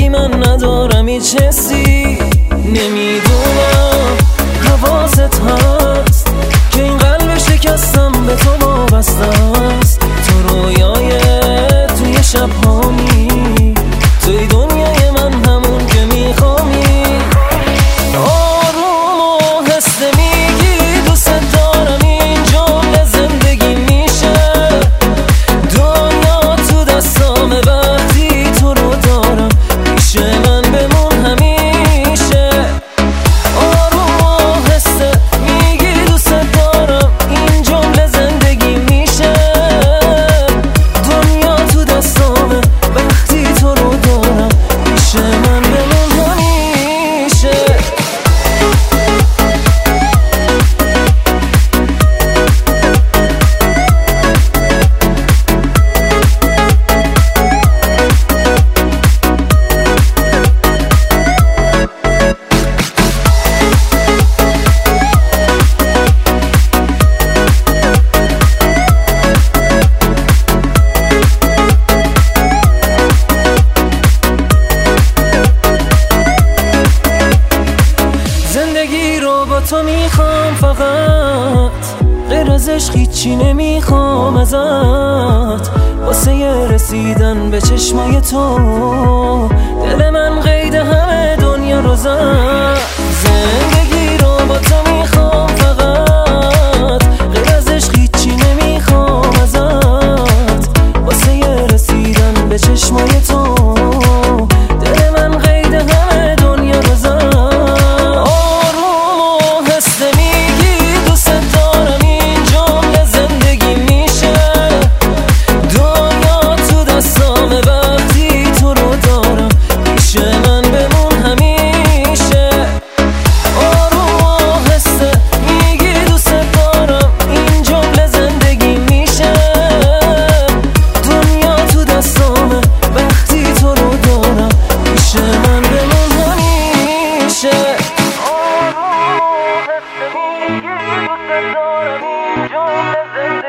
ولی من ندارم هیچ حسی. نمیدونم حواست هست که این قلب شکستم به تو وابسته است. تو رویای توی شب‌هامی، توی دنیای من همون که میخوامی. آروم و حس میگی دوست دارم، این جمله زندگی میشه. دنیا تو دستامه وقتی تو رو دارم، پیش من بمون همیشه. آروم و حس میگی دوست دارم، این جمله زندگی میشه. دنیا تو دستامه وقتی تو رو دارم، پیش من بمون همیشه. زندگی رو با تو میخوام فقط، غیر از عشق هیچی نمیخوام ازت. واسه رسیدن به چشمای تو دل من قید همه دنیا رو زد. زندگی رو با تو میخوام فقط، غیر از عشق هیچی نمیخوام ازت. واسه رسیدن به چشمای تو دل من قید همه دنیا رو زد. Don't